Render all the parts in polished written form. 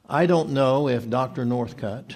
I don't know if Dr. Northcutt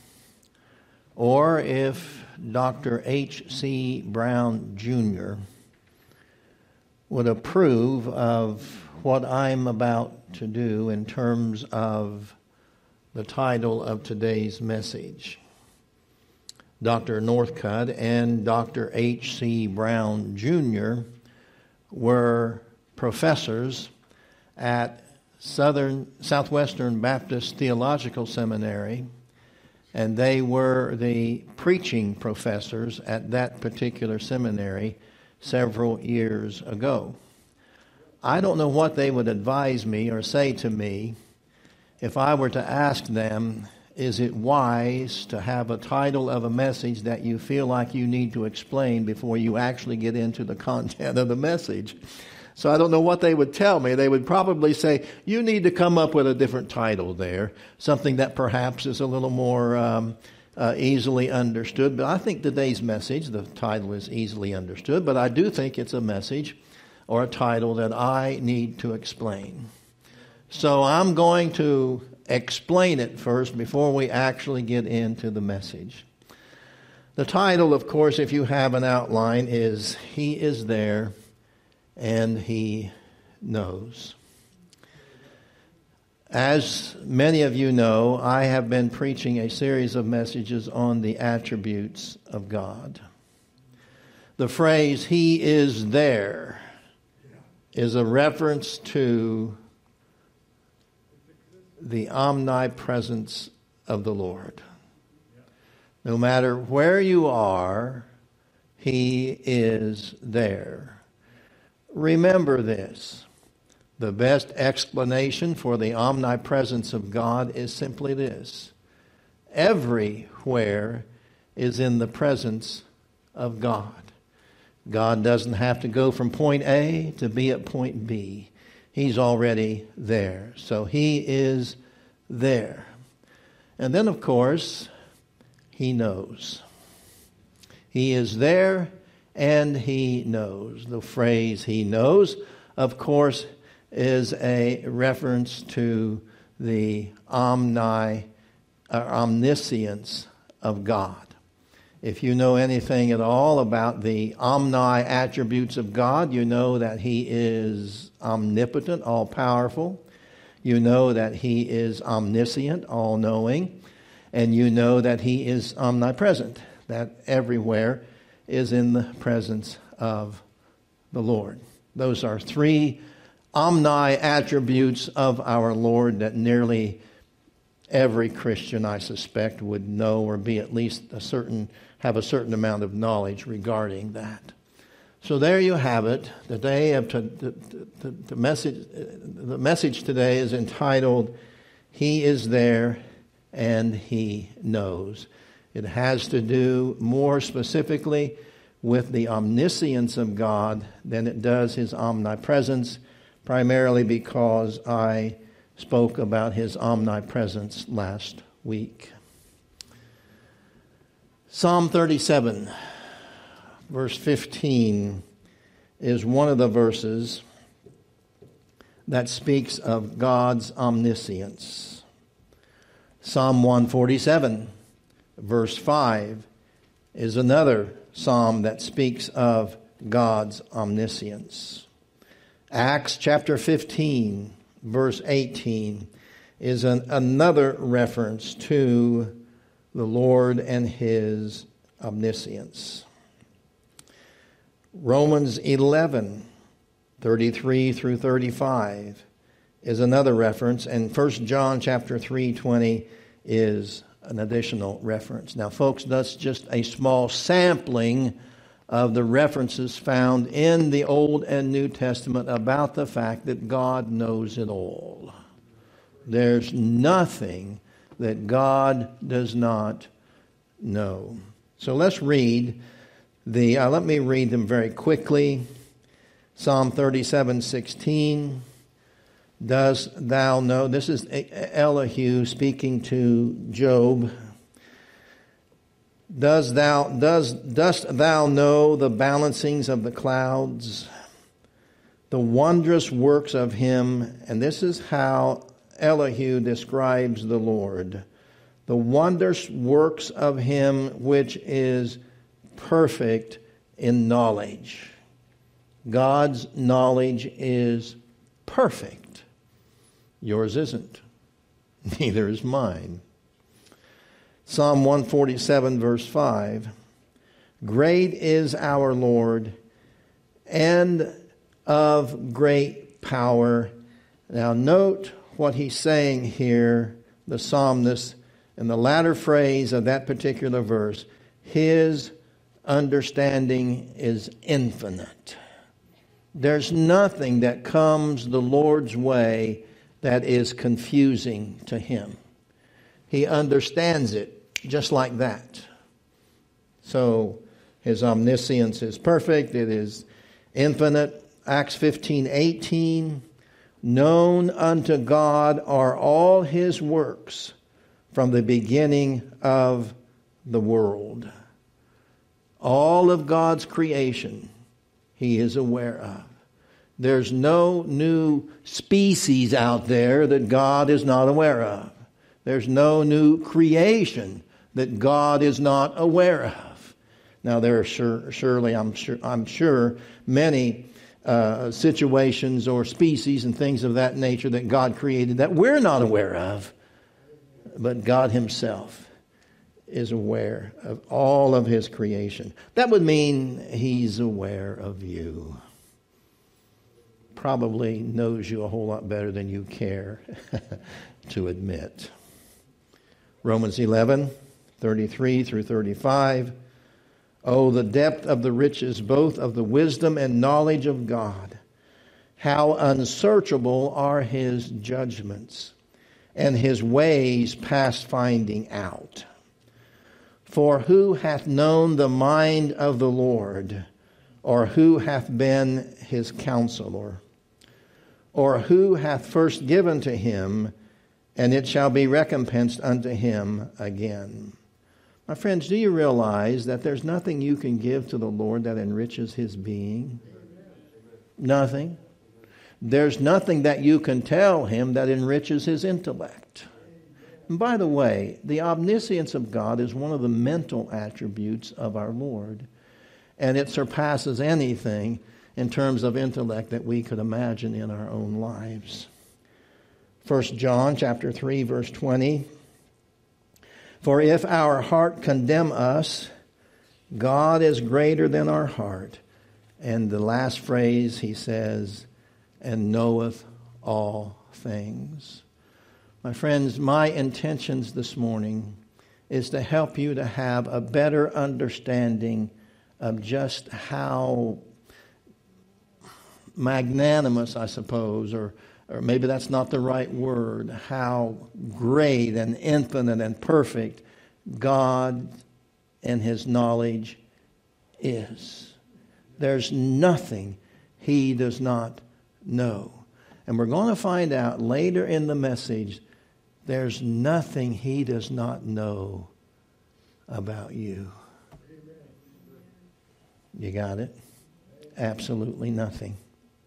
or if Dr. H.C. Brown Jr. would approve of what I'm about to do in terms of the title of today's message. Dr. Northcutt and Dr. H.C. Brown Jr. were professors at Southwestern Baptist Theological Seminary, and they were the preaching professors at that particular seminary several years ago. I don't know what they would advise me or say to me if I were to ask them, is it wise to have a title of a message that you feel like you need to explain before you actually get into the content of the message? So I don't know what they would tell me. They would probably say, you need to come up with a different title there, something that perhaps is a little more easily understood. But I think today's message, the title is easily understood, but I do think it's a message or a title that I need to explain. So I'm going to explain it first before we actually get into the message. The title, of course, if you have an outline, is He is There and He Knows. As many of you know, I have been preaching a series of messages on the attributes of God. The phrase, He is there, is a reference to the omnipresence of the Lord. No matter where you are, He is there. Remember this. The best explanation for the omnipresence of God is simply this. Everywhere is in the presence of God. God doesn't have to go from point A to be at point B. He's already there. So He is there. And then, of course, He knows. He is there and He knows. The phrase He knows, of course, is a reference to the omniscience of God. If you know anything at all about the omni-attributes of God, you know that He is omnipotent, all-powerful. You know that He is omniscient, all-knowing. And you know that He is omnipresent, that everywhere is in the presence of the Lord. Those are three omni-attributes of our Lord that nearly every Christian, I suspect, would know or be at least have a certain amount of knowledge regarding that. So there you have it. The message today is entitled, He is There and He Knows. It has to do more specifically with the omniscience of God than it does His omnipresence, primarily because I spoke about His omnipresence last week. Psalm 37, verse 15, is one of the verses that speaks of God's omniscience. Psalm 147, verse 5, is another psalm that speaks of God's omniscience. Acts chapter 15, verse 18, is another reference to the Lord and His omniscience. Romans 11, 33 through 35 is another reference, and 1 John chapter 3, 20 is an additional reference. Now, folks, that's just a small sampling of the references found in the Old and New Testament about the fact that God knows it all. There's nothing that God does not know. So let's read let me read them very quickly. Psalm 37:16. Dost thou know? This is Elihu speaking to Job. Dost thou know the balancings of the clouds, the wondrous works of Him? And this is how Elihu describes the Lord. The wondrous works of him which is perfect in knowledge. God's knowledge is perfect. Yours isn't. Neither is mine. Psalm 147 verse 5. Great is our Lord, and of great power. Now note what he's saying here, the psalmist, in the latter phrase of that particular verse. His understanding is infinite. There's nothing that comes the Lord's way that is confusing to him. He understands it just like that. So his omniscience is perfect. It is infinite. Acts 15:18. Known unto God are all his works from the beginning of the world. All of God's creation he is aware of. There's no new species out there that God is not aware of. There's no new creation that God is not aware of. Now there are surely, I'm sure, many situations or species and things of that nature that God created that we're not aware of. But God himself is aware of all of his creation. That would mean he's aware of you. Probably knows you a whole lot better than you care to admit. Romans 11:33 through 35. Oh, the depth of the riches, both of the wisdom and knowledge of God. How unsearchable are his judgments, and his ways past finding out. For who hath known the mind of the Lord, or who hath been his counselor? Or who hath first given to him, and it shall be recompensed unto him again? My friends, do you realize that there's nothing you can give to the Lord that enriches his being? Nothing. There's nothing that you can tell him that enriches his intellect. And by the way, the omniscience of God is one of the mental attributes of our Lord. And it surpasses anything in terms of intellect that we could imagine in our own lives. 1 John chapter 3, verse 20. For if our heart condemn us, God is greater than our heart. And the last phrase he says, and knoweth all things. My friends, my intentions this morning is to help you to have a better understanding of just how magnanimous, I suppose, or maybe that's not the right word, how great and infinite and perfect God and his knowledge is. There's nothing he does not know. And we're going to find out later in the message, there's nothing he does not know about you. You got it? Absolutely nothing.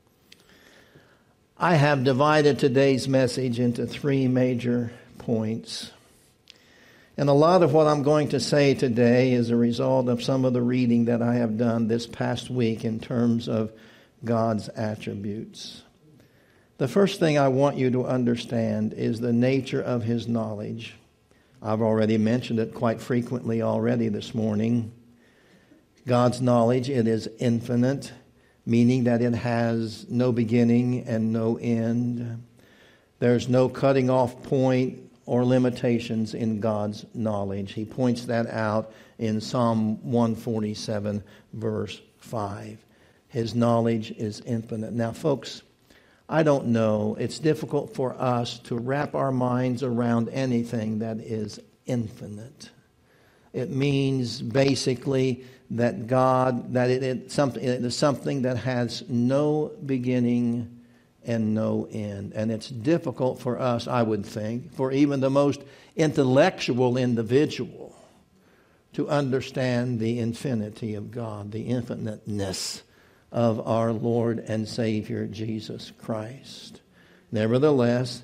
I have divided today's message into 3 major points. And a lot of what I'm going to say today is a result of some of the reading that I have done this past week in terms of God's attributes. The first thing I want you to understand is the nature of his knowledge. I've already mentioned it quite frequently already this morning. God's knowledge, it is infinite, meaning that it has no beginning and no end. There's no cutting off point or limitations in God's knowledge. He points that out in Psalm 147, verse 5. His knowledge is infinite. Now, folks, I don't know. It's difficult for us to wrap our minds around anything that is infinite. It means basically that God, that it is something that has no beginning and no end. And it's difficult for us, I would think, for even the most intellectual individual to understand the infinity of God, the infiniteness of our Lord and Savior Jesus Christ. Nevertheless,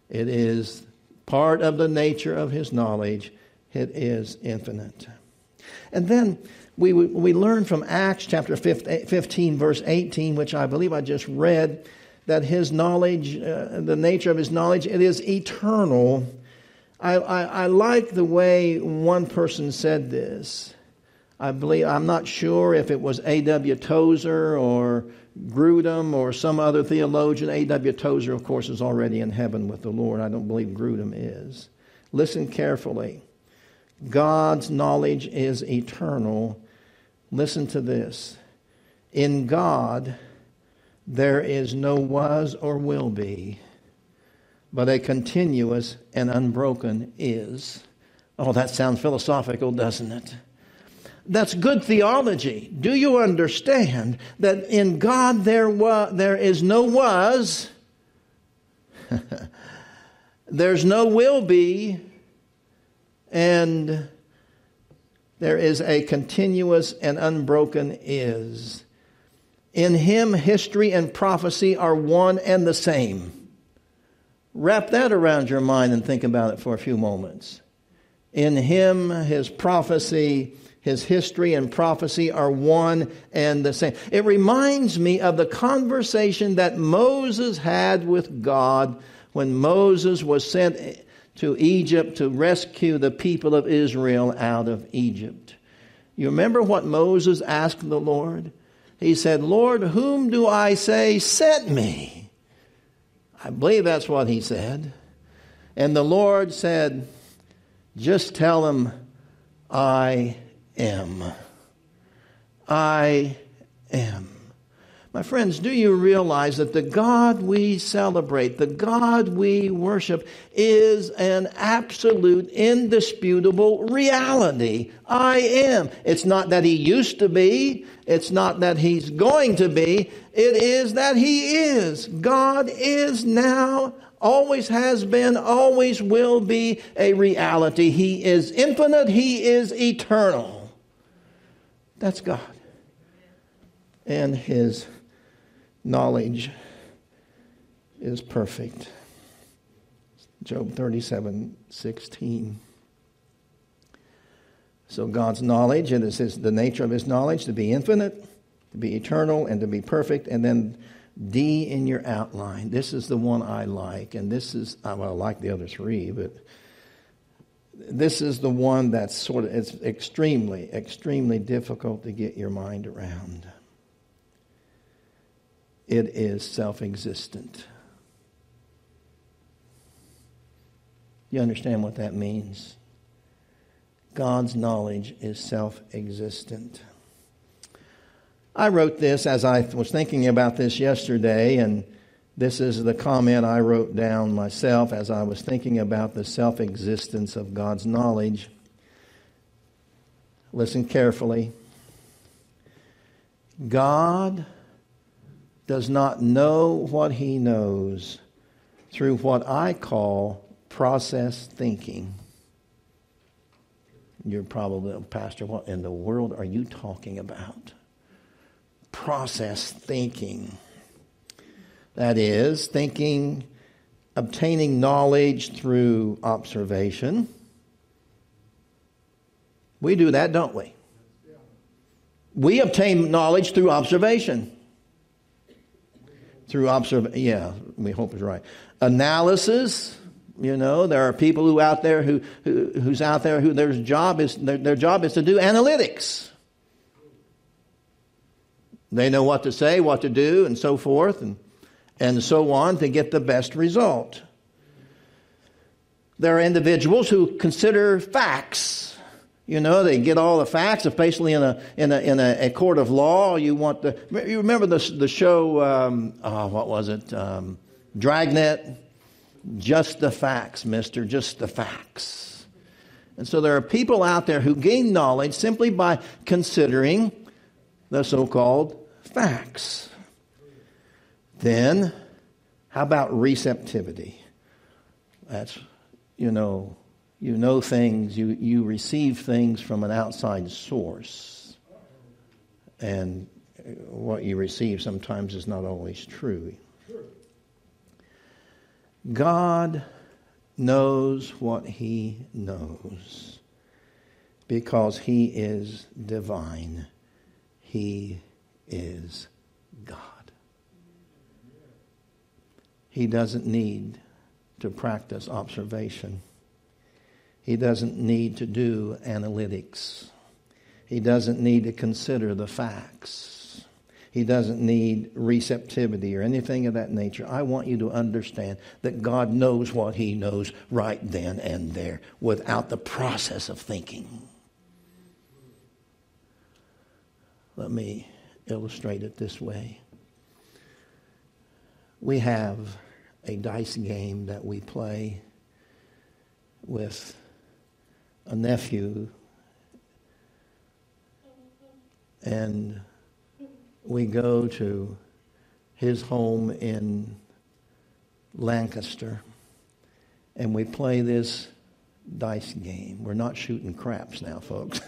It is part of the nature of his knowledge. It is infinite. And then we learn from Acts chapter 15, verse 18, which I believe I just read, that his knowledge, the nature of his knowledge, it is eternal. I like the way one person said this. I'm not sure if it was A.W. Tozer or Grudem or some other theologian. A.W. Tozer, of course, is already in heaven with the Lord. I don't believe Grudem is. Listen carefully. God's knowledge is eternal. Listen to this. In God, there is no was or will be, but a continuous and unbroken is. Oh, that sounds philosophical, doesn't it? That's good theology. Do you understand that in God there is no was, there's no will be, and there is a continuous and unbroken is. In him, history and prophecy are one and the same. Wrap that around your mind and think about it for a few moments. In him, his prophecy, his history and prophecy are one and the same. It reminds me of the conversation that Moses had with God when Moses was sent to Egypt to rescue the people of Israel out of Egypt. You remember what Moses asked the Lord? He said, Lord, whom do I say sent me? I believe that's what he said. And the Lord said, just tell him, I am. I am. My friends, do you realize that the God we celebrate, the God we worship, is an absolute, indisputable reality? I am. It's not that he used to be. It's not that he's going to be. It is that he is. God is now, always has been, always will be a reality. He is infinite. He is eternal. That's God. And his knowledge is perfect. Job 37:16. So God's knowledge, it is the nature of his knowledge to be infinite, to be eternal, and to be perfect. And then D in your outline. This is the one I like. And this is, well, I like the other three, but this is the one that's it's extremely, extremely difficult to get your mind around. It is self-existent. You understand what that means? God's knowledge is self-existent. I wrote this as I was thinking about this yesterday, and this is the comment I wrote down myself as I was thinking about the self-existence of God's knowledge. Listen carefully. God does not know what he knows through what I call process thinking. You're probably, Pastor, what in the world are you talking about? Process thinking. That is, thinking, obtaining knowledge through observation. We do that, don't we? We obtain knowledge through observation. We hope it's right. Analysis, there are people who out there who's out there who their job is to do analytics. They know what to say, what to do, and so forth, and so on to get the best result. There are individuals who consider facts. They get all the facts, especially in a court of law. You remember the show? What was it? Dragnet. Just the facts, mister. Just the facts. And so there are people out there who gain knowledge simply by considering the so-called facts. Then, how about receptivity? That's, things, you receive things from an outside source. And what you receive sometimes is not always true. God knows what he knows because he is divine. He is God. He doesn't need to practice observation. He doesn't need to do analytics. He doesn't need to consider the facts. He doesn't need receptivity or anything of that nature. I want you to understand that God knows what he knows right then and there without the process of thinking. Let me illustrate it this way. We have a dice game that we play with a nephew, and we go to his home in Lancaster, and we play this dice game. We're not shooting craps now, folks.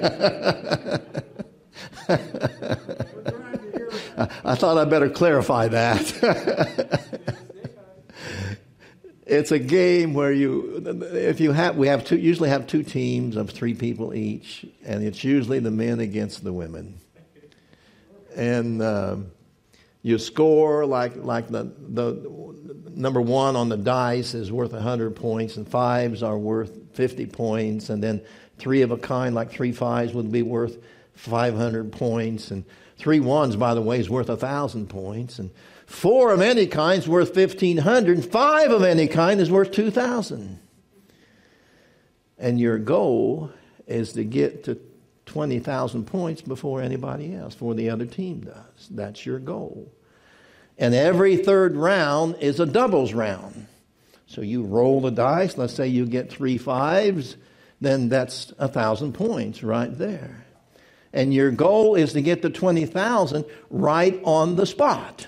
I thought I'd better clarify that. It's a game where we usually have two teams of 3 people each, and it's usually the men against the women. And you score like the number 1 on the dice is worth 100 points, and 5s are worth 50 points, and then 3 of a kind, like 3 5s, would be worth 500 points, and 3 1s, by the way, is worth 1,000 points, and 4 of any kind is worth 1,500, and 5 of any kind is worth 2,000. And your goal is to get to 20,000 points before anybody else, before the other team does. That's your goal. And every third round is a doubles round. So you roll the dice. Let's say you get 3 5s, then that's 1,000 points right there. And your goal is to get to 20,000 right on the spot.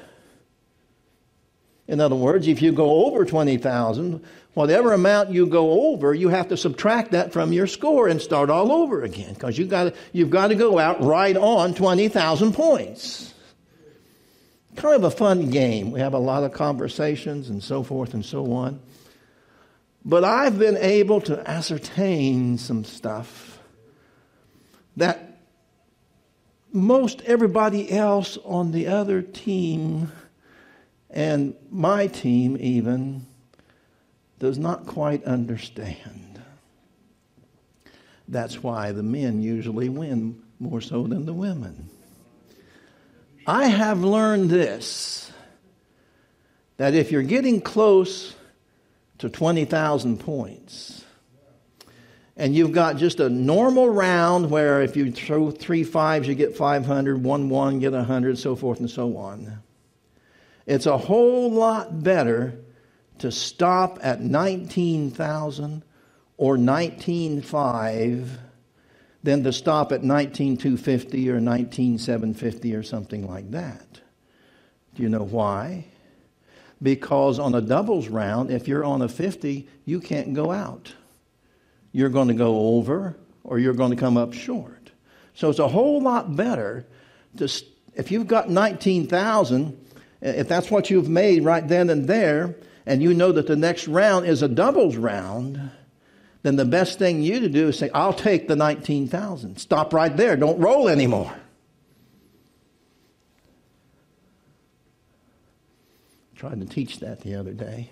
In other words, if you go over 20,000, whatever amount you go over, you have to subtract that from your score and start all over again, because you've got to go out right on 20,000 points. Kind of a fun game. We have a lot of conversations and so forth and so on. But I've been able to ascertain some stuff that most everybody else on the other team, and my team even, does not quite understand. That's why the men usually win more so than the women. I have learned this, that if you're getting close to 20,000 points, and you've got just a normal round where if you throw 3 5s, you get 500, 1 1, get 100, so forth and so on. It's a whole lot better to stop at 19,000 or 19,500 than to stop at 19,250 or 19,750 or something like that. Do you know why? Because on a doubles round, if you're on a 50, you can't go out. You're going to go over or you're going to come up short. So it's a whole lot better to, if you've got 19,000, if that's what you've made right then and there, and you know that the next round is a doubles round, then the best thing you to do is say, I'll take the 19,000. Stop right there. Don't roll anymore. I tried to teach that the other day.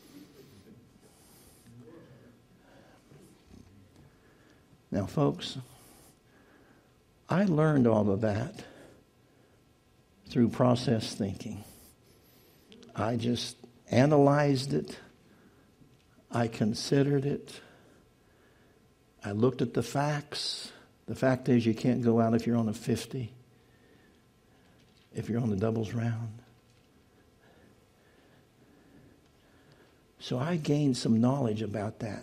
Now, folks, I learned all of that through process thinking. I just analyzed it. I considered it. I looked at the facts. The fact is you can't go out if you're on a 50, if you're on the doubles round. So I gained some knowledge about that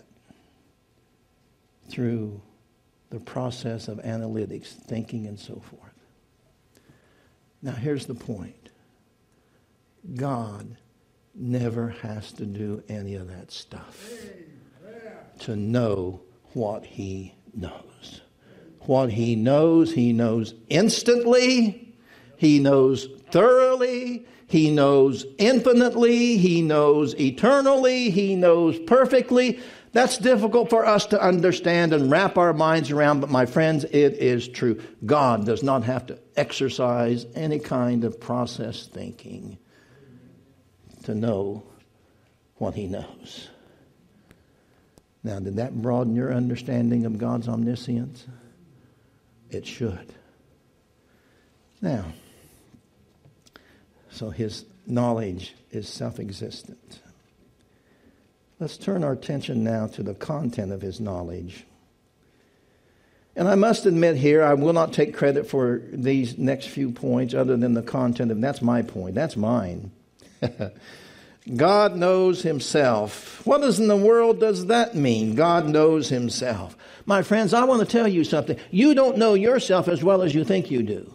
through the process of analytics, thinking, and so forth. Now, here's the point. God never has to do any of that stuff to know what he knows. What he knows instantly. He knows thoroughly. He knows infinitely. He knows eternally. He knows perfectly. That's difficult for us to understand and wrap our minds around, but my friends, it is true. God does not have to exercise any kind of process thinking to know what He knows. Now, did that broaden your understanding of God's omniscience? It should. Now, so His knowledge is self-existent. Let's turn our attention now to the content of His knowledge. And I must admit here, I will not take credit for these next few points other than the content of, that's my point, that's mine. God knows Himself. What in the world does that mean? God knows Himself. My friends, I want to tell you something. You don't know yourself as well as you think you do.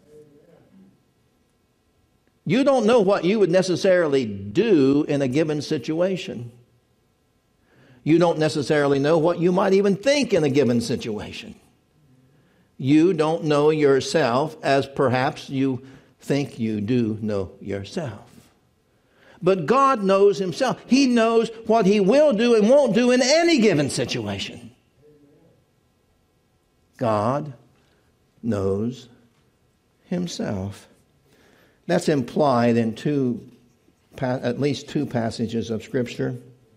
You don't know what you would necessarily do in a given situation. You don't necessarily know what you might even think in a given situation. You don't know yourself as perhaps you think you do know yourself. But God knows Himself. He knows what He will do and won't do in any given situation. God knows Himself. That's implied in at least two passages of Scripture.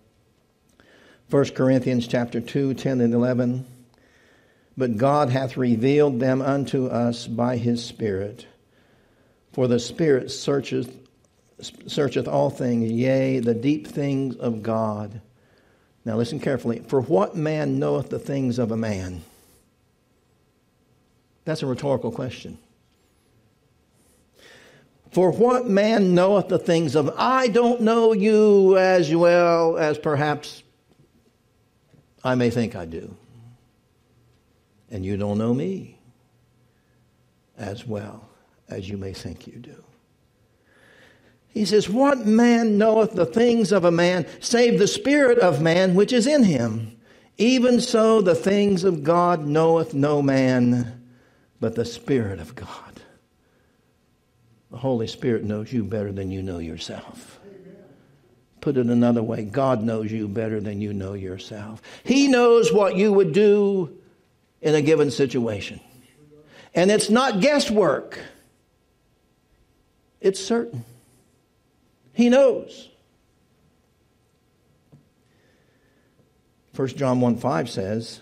1 Corinthians chapter 2, 10 and 11. But God hath revealed them unto us by His Spirit. For the Spirit searcheth all things, yea, the deep things of God. Now listen carefully. For what man knoweth the things of a man? That's a rhetorical question. For what man knoweth the things of... I don't know you as well as perhaps I may think I do. And you don't know me as well as you may think you do. He says, what man knoweth the things of a man, save the spirit of man which is in him? Even so the things of God knoweth no man, but the Spirit of God. The Holy Spirit knows you better than you know yourself. Put it another way, God knows you better than you know yourself. He knows what you would do in a given situation. And it's not guesswork. It's certain. He knows. 1 John 1:5 says,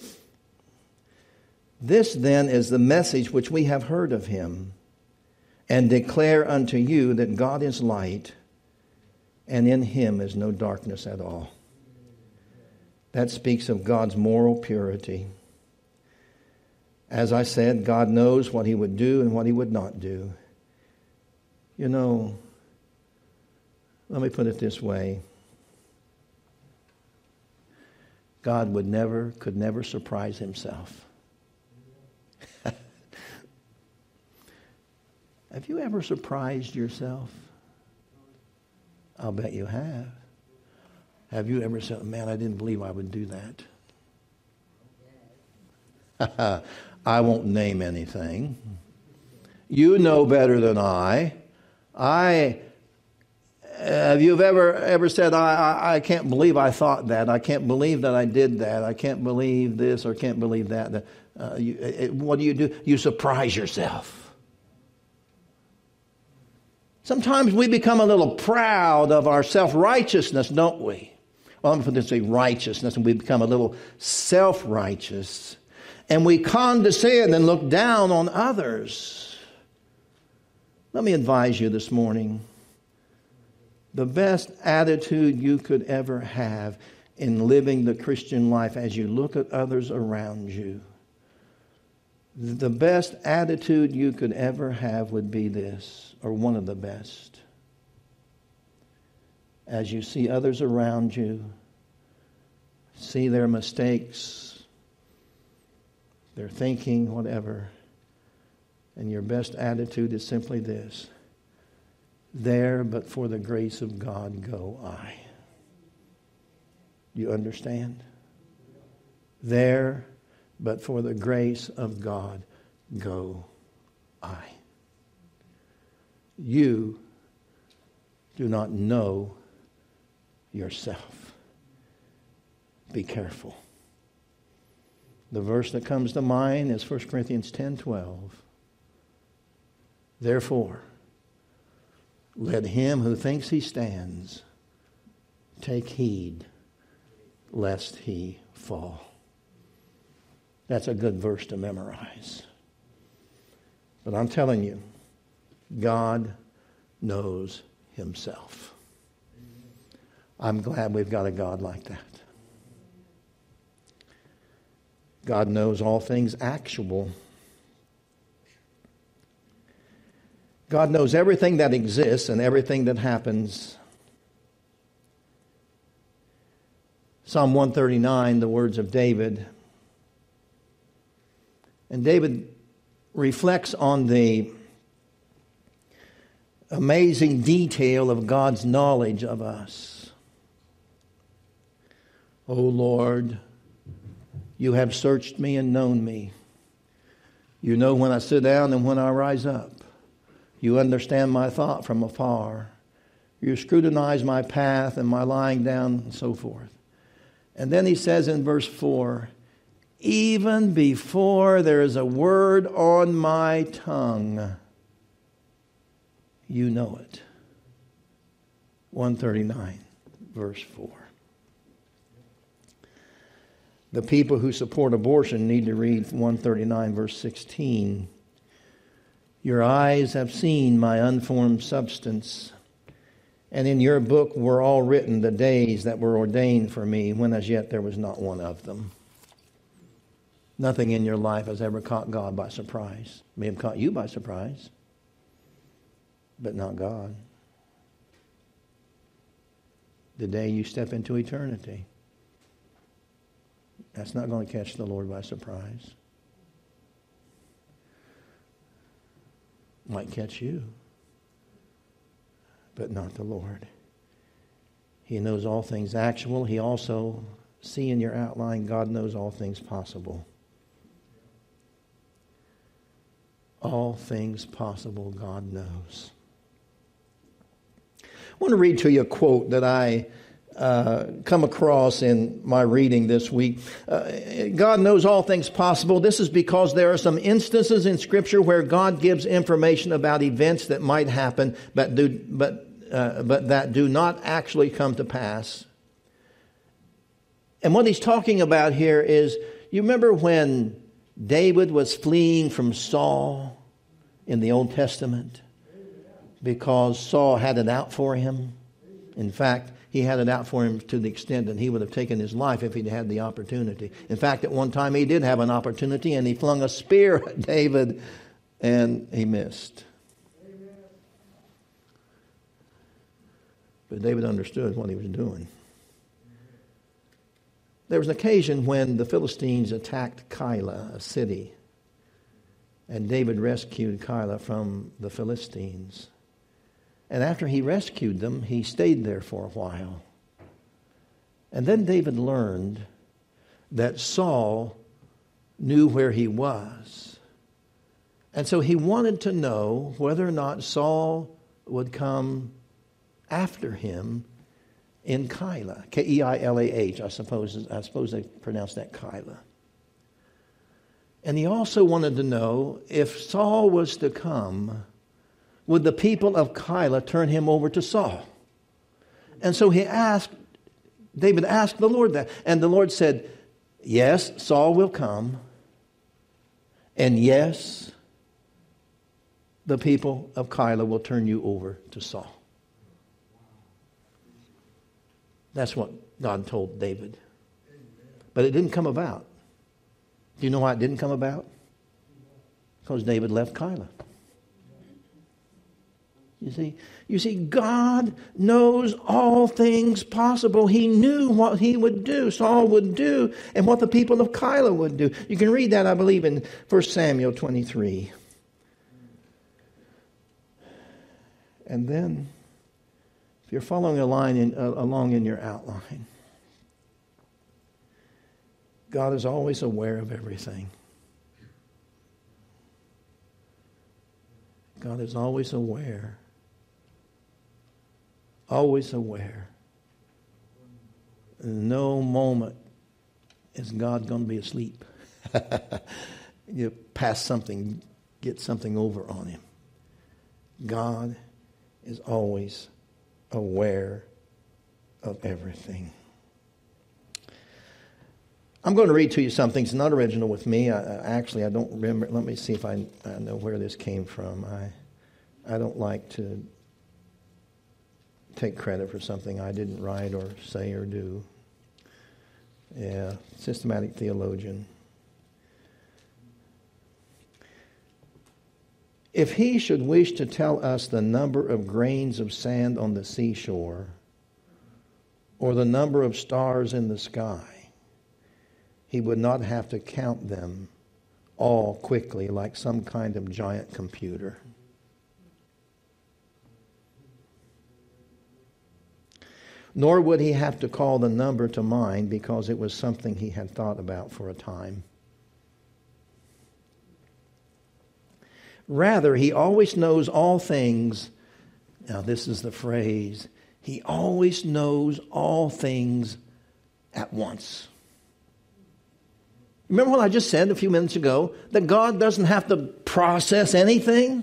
this then is the message which we have heard of Him, and declare unto you that God is light, and in Him is no darkness at all. That speaks of God's moral purity. As I said, God knows what He would do and what He would not do. You know, let me put it this way. God could never surprise Himself. Have you ever surprised yourself? I'll bet you have. Have you ever said, man, I didn't believe I would do that? I won't name anything. You know better than I. Have you ever said, I can't believe I thought that. I can't believe that I did that. I can't believe this or can't believe that. What do? You surprise yourself. Sometimes we become a little proud of our self-righteousness, don't we? Well, I'm going to say righteousness, and we become a little self-righteous. And we condescend and look down on others. Let me advise you this morning. The best attitude you could ever have in living the Christian life as you look at others around you, the best attitude you could ever have would be this, or one of the best. As you see others around you, see their mistakes, their thinking, whatever, and your best attitude is simply this: there, but for the grace of God, go I. You understand? There, but for the grace of God, go I. you do not know yourself. Be careful. The verse that comes to mind is 1 Corinthians 10:12. Therefore, let him who thinks he stands take heed lest he fall. That's a good verse to memorize. But I'm telling you, God knows himself. I'm glad we've got a God like that. God knows all things actual. God knows everything that exists and everything that happens. Psalm 139, the words of David. And David reflects on the amazing detail of God's knowledge of us. O Lord, you have searched me and known me. You know when I sit down and when I rise up. You understand my thought from afar. You scrutinize my path and my lying down and so forth. And then he says in verse 4, even before there is a word on my tongue, you know it. 139, verse 4. The people who support abortion need to read 139, verse 16. Your eyes have seen my unformed substance, and in your book were all written the days that were ordained for me, when as yet there was not one of them. Nothing in your life has ever caught God by surprise. It may have caught you by surprise, but not God. The day you step into eternity, that's not going to catch the Lord by surprise. Might catch you, but not the Lord. He knows all things actual. He also, see in your outline, God knows all things possible. All things possible, God knows. I want to read to you a quote that I come across in my reading this week. God knows all things possible. This is because there are some instances in Scripture where God gives information about events that might happen, but that do not actually come to pass. And what he's talking about here is, you remember when David was fleeing from Saul in the Old Testament because Saul had it out for him? In fact, he had it out for him to the extent that he would have taken his life if he'd had the opportunity. In fact, at one time he did have an opportunity and he flung a spear at David and he missed. But David understood what he was doing. There was an occasion when the Philistines attacked Keilah, a city, and David rescued Keilah from the Philistines. And after he rescued them, he stayed there for a while. And then David learned that Saul knew where he was. And so he wanted to know whether or not Saul would come after him in Keilah. K-E-I-L-A-H, I suppose they pronounce that Keilah. And he also wanted to know if Saul was to come, would the people of Keilah turn him over to Saul? And so David asked the Lord that. And the Lord said, yes, Saul will come. And yes, the people of Keilah will turn you over to Saul. That's what God told David. But it didn't come about. Do you know why it didn't come about? Because David left Keilah. You see, God knows all things possible. He knew what he would do, Saul would do, and what the people of Keilah would do. You can read that, I believe, in 1 Samuel 23. And then, if you're following along in your outline, God is always aware of everything. God is always aware Always aware. No moment is God going to be asleep. You pass something, get something over on him. God is always aware of everything. I'm going to read to you something. It's not original with me. I don't remember. Let me see if I know where this came from. I don't like to take credit for something I didn't write or say or do. Yeah, systematic theologian. If he should wish to tell us the number of grains of sand on the seashore, or the number of stars in the sky, he would not have to count them all quickly like some kind of giant computer. Nor would he have to call the number to mind because it was something he had thought about for a time. Rather, he always knows all things. Now, this is the phrase. He always knows all things at once. Remember what I just said a few minutes ago? That God doesn't have to process anything?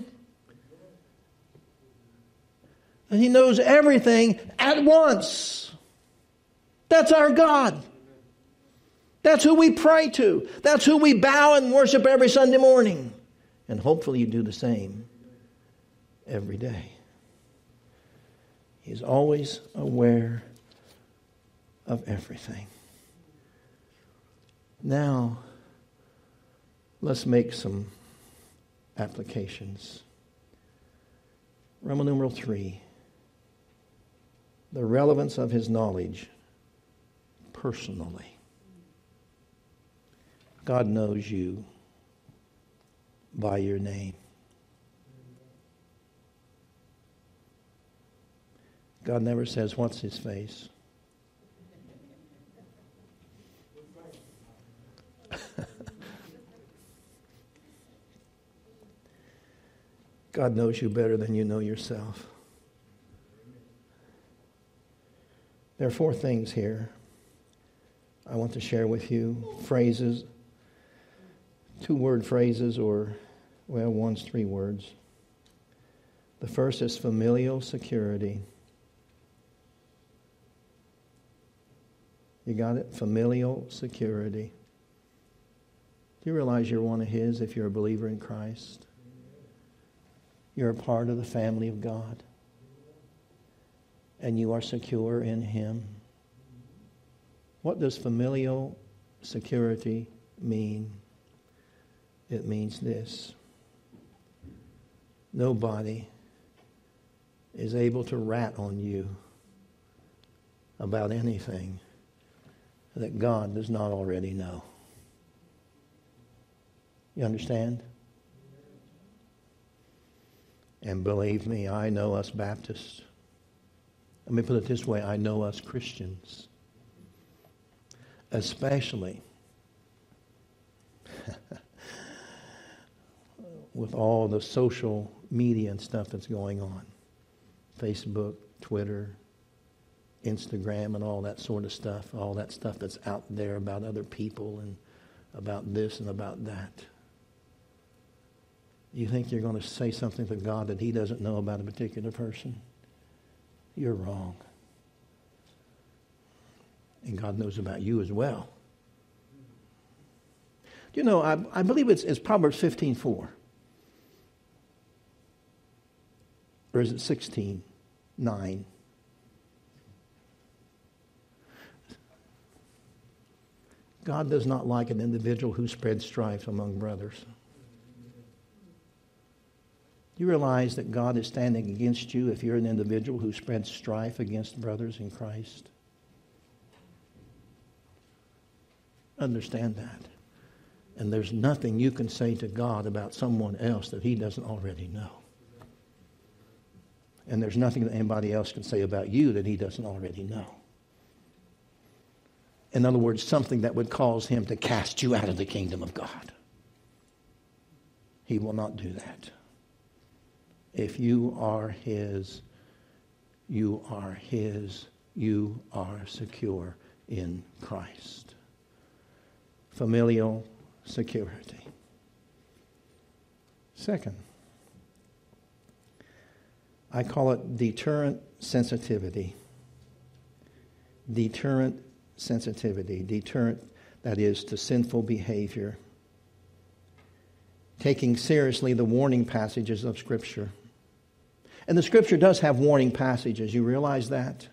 And he knows everything at once. That's our God. That's who we pray to. That's who we bow and worship every Sunday morning. And hopefully you do the same every day. He's always aware of everything. Now, let's make some applications. Roman numeral 3. The relevance of his knowledge personally. God knows you by your name. God never says, what's his face? God knows you better than you know yourself. There are 4 things here I want to share with you. Phrases, 2-word phrases, or, well, one's 3 words. The first is familial security. You got it? Familial security. Do you realize you're one of his if you're a believer in Christ? You're a part of the family of God. And you are secure in him. What does familial security mean? It means this. Nobody is able to rat on you about anything that God does not already know. You understand? And believe me, I know us Baptists. Let me put it this way. I know us Christians. Especially with all the social media and stuff that's going on. Facebook, Twitter, Instagram, and all that sort of stuff. All that stuff that's out there about other people and about this and about that. You think you're going to say something to God that he doesn't know about a particular person? You're wrong. And God knows about you as well. You know, I believe it's Proverbs 15:4. Or is it 16:9? God does not like an individual who spreads strife among brothers. You realize that God is standing against you if you're an individual who spreads strife against brothers in Christ? Understand that. And there's nothing you can say to God about someone else that he doesn't already know. And there's nothing that anybody else can say about you that he doesn't already know. In other words, something that would cause him to cast you out of the kingdom of God. He will not do that. If you are his You are His. You are secure in Christ. Familial security. Second, I call it deterrent sensitivity. Deterrent sensitivity. Deterrent, that is, to sinful behavior. Taking seriously the warning passages of Scripture. And the Scripture does have warning passages. You realize that?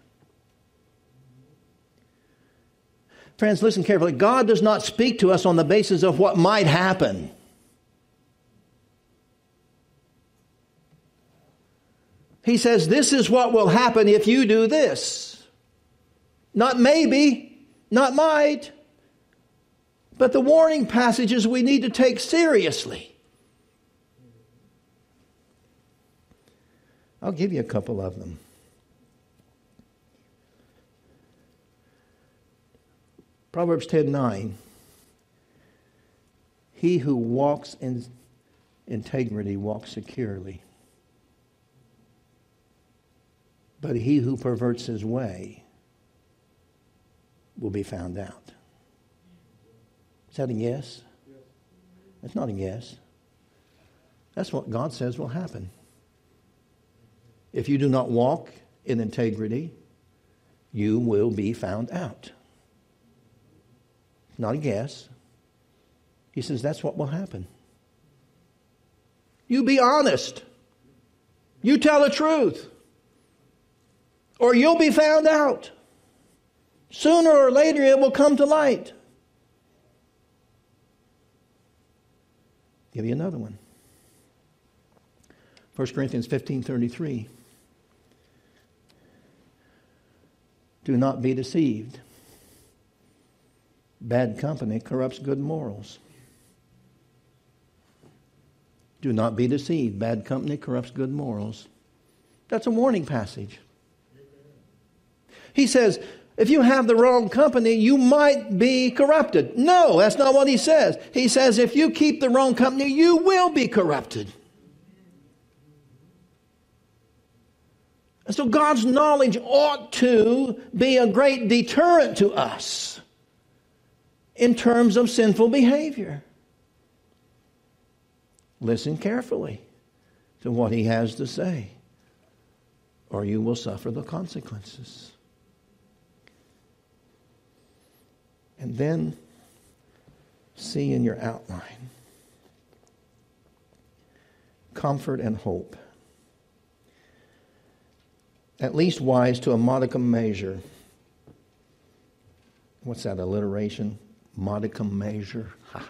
Friends, listen carefully. God does not speak to us on the basis of what might happen. He says, this is what will happen if you do this. Not maybe, not might, but the warning passages we need to take seriously. I'll give you a couple of them. Proverbs 10:9. He who walks in integrity walks securely. But he who perverts his way will be found out. Is that a yes? That's not a yes. That's what God says will happen. If you do not walk in integrity, you will be found out. Not a guess. He says that's what will happen. You be honest. You tell the truth. Or you'll be found out. Sooner or later it will come to light. Give you another one. 1 Corinthians 15:33. Do not be deceived. Bad company corrupts good morals. Do not be deceived. Bad company corrupts good morals. That's a warning passage. He says, if you have the wrong company, you might be corrupted. No, that's not what he says. He says, if you keep the wrong company, you will be corrupted. And so God's knowledge ought to be a great deterrent to us in terms of sinful behavior. Listen carefully to what he has to say, or you will suffer the consequences. And then see in your outline comfort and hope. At least wise to a modicum measure. What's that alliteration? Modicum measure.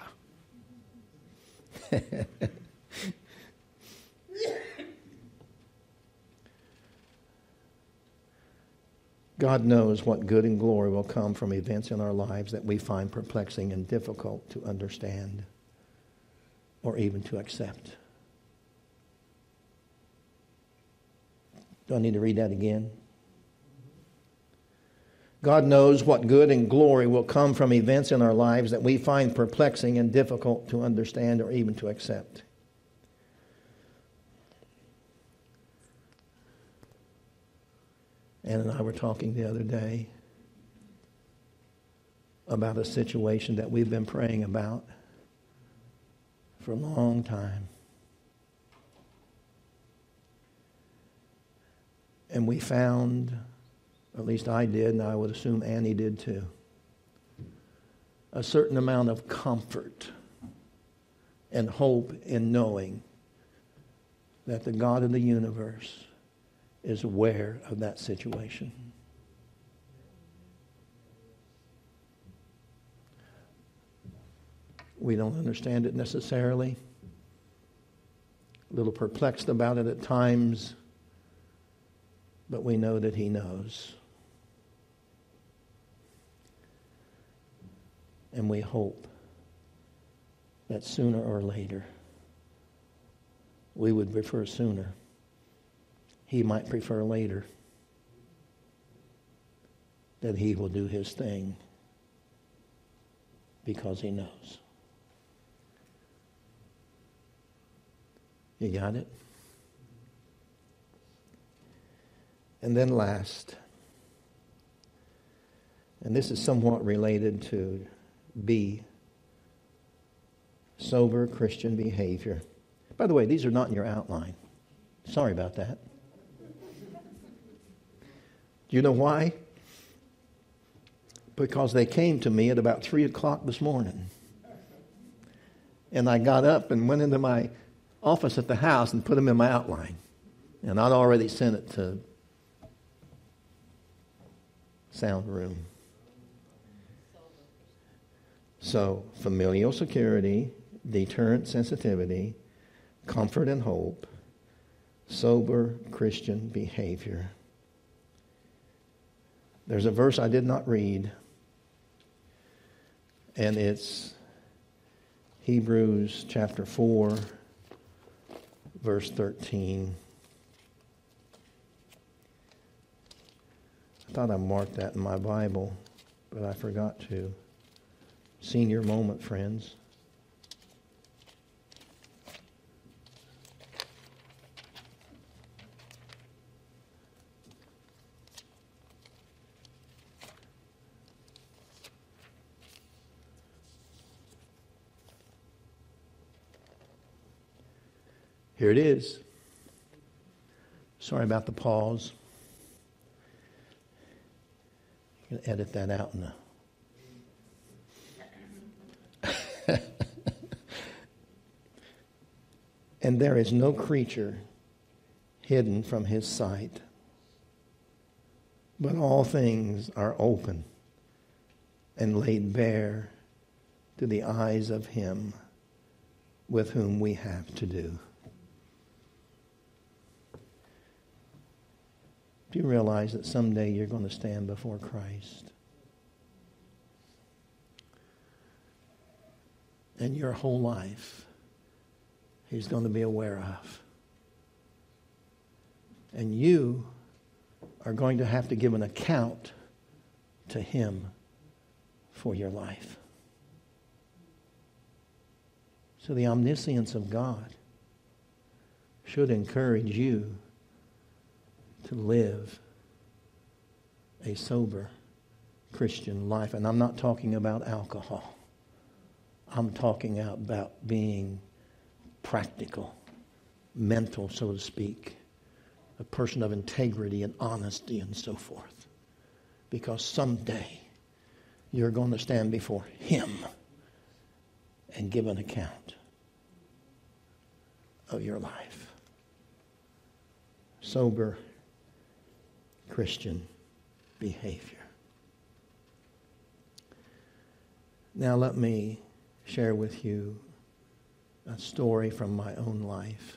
God knows what good and glory will come from events in our lives that we find perplexing and difficult to understand or even to accept. Do I need to read that again? God knows what good and glory will come from events in our lives that we find perplexing and difficult to understand or even to accept. Ann and I were talking the other day about a situation that we've been praying about for a long time. And we found, at least I did, and I would assume Annie did too, a certain amount of comfort and hope in knowing that the God of the universe is aware of that situation. We don't understand it necessarily. A little perplexed about it at times, but we know that he knows. And we hope that sooner or later, we would prefer sooner. He might prefer later, that he will do his thing because he knows. You got it? And then last, and this is somewhat related to B, sober Christian behavior. By the way, these are not in your outline. Sorry about that. Do you know why? Because they came to me at about 3 o'clock this morning. And I got up and went into my office at the house and put them in my outline. And I'd already sent it to sound room. So, familial security, deterrent sensitivity, comfort and hope, sober Christian behavior. There's a verse I did not read, and it's Hebrews chapter 4, verse 13. I thought I marked that in my Bible, but I forgot to. Senior moment, friends. Here it is. Sorry about the pause. I'm going to edit that out in the... And there is no creature hidden from his sight, but all things are open and laid bare to the eyes of him with whom we have to do. Do you realize that someday you're going to stand before Christ? And your whole life He's going to be aware of. And you are going to have to give an account to Him for your life. So the omniscience of God should encourage you to live a sober Christian life. And I'm not talking about alcohol. I'm talking about being practical, mental, so to speak, a person of integrity and honesty and so forth. Because someday you're going to stand before Him and give an account of your life. Sober Christian behavior. Now let me share with you a story from my own life.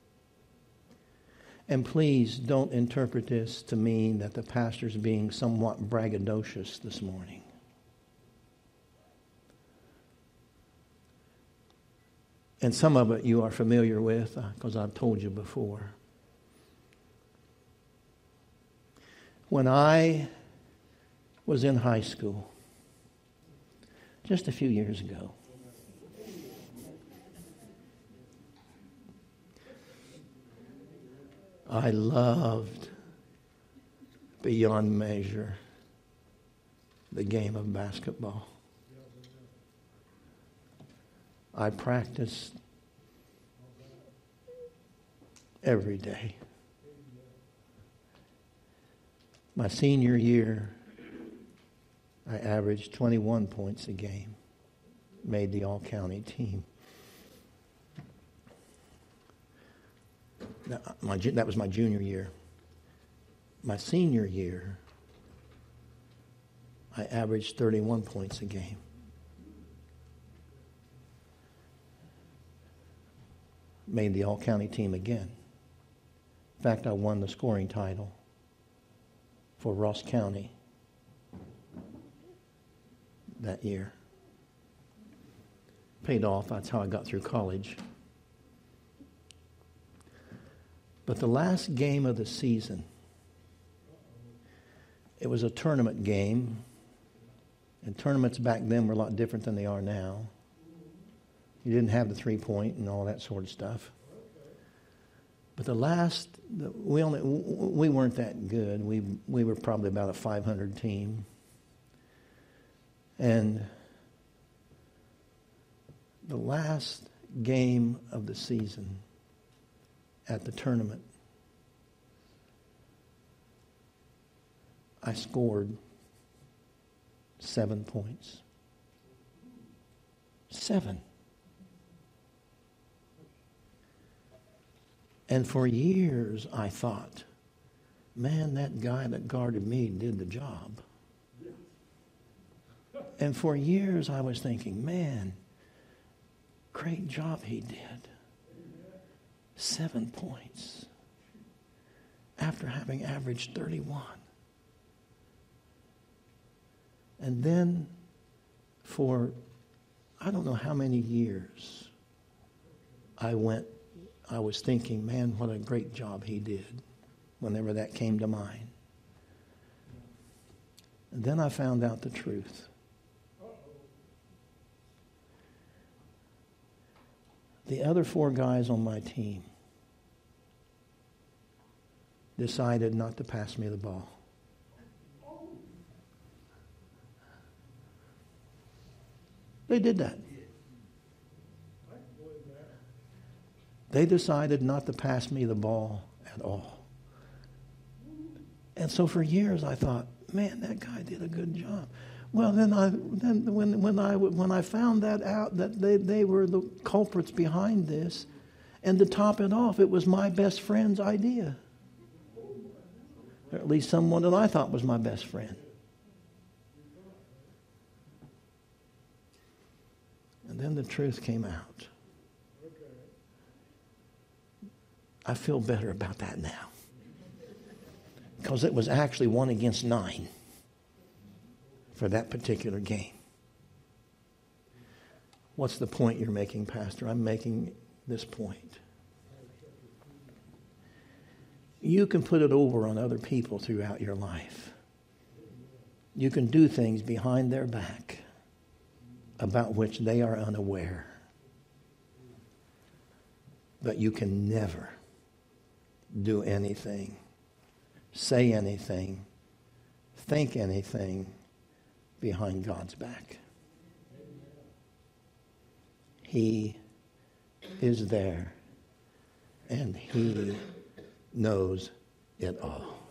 And please don't interpret this to mean that the pastor's being somewhat braggadocious this morning. And some of it you are familiar with because I've told you before. When I was in high school, just a few years ago, I loved beyond measure the game of basketball. I practiced every day. My senior year, I averaged 21 points a game, made the all-county team. That was my junior year. My senior year, I averaged 31 points a game. Made the all-county team again. In fact, I won the scoring title for Ross County that year. Paid off. That's how I got through college. But the last game of the season, it was a tournament game. And tournaments back then were a lot different than they are now. You didn't have the 3-point and all that sort of stuff. But But we weren't that good. We were probably about a 500 team. And the last game of the season at the tournament, I scored 7 points. 7. And for years I thought, man, that guy that guarded me did the job. And for years I was thinking, man, great job he did. 7 points after having averaged 31. And then for I don't know how many years I was thinking, man, what a great job he did whenever that came to mind. And then I found out the truth. The other 4 guys on my team decided not to pass me the ball. They did that. They decided not to pass me the ball at all. And so for years I thought, man, that guy did a good job. Well, then when I found that out, that they were the culprits behind this, and to top it off, it was my best friend's idea. Or at least someone that I thought was my best friend. And then the truth came out. I feel better about that now. Because it was actually 1 against 9 for that particular game. What's the point you're making, Pastor? I'm making this point. You can put it over on other people throughout your life. You can do things behind their back about which they are unaware. But you can never do anything, say anything, think anything behind God's back. He is there, and He knows it all.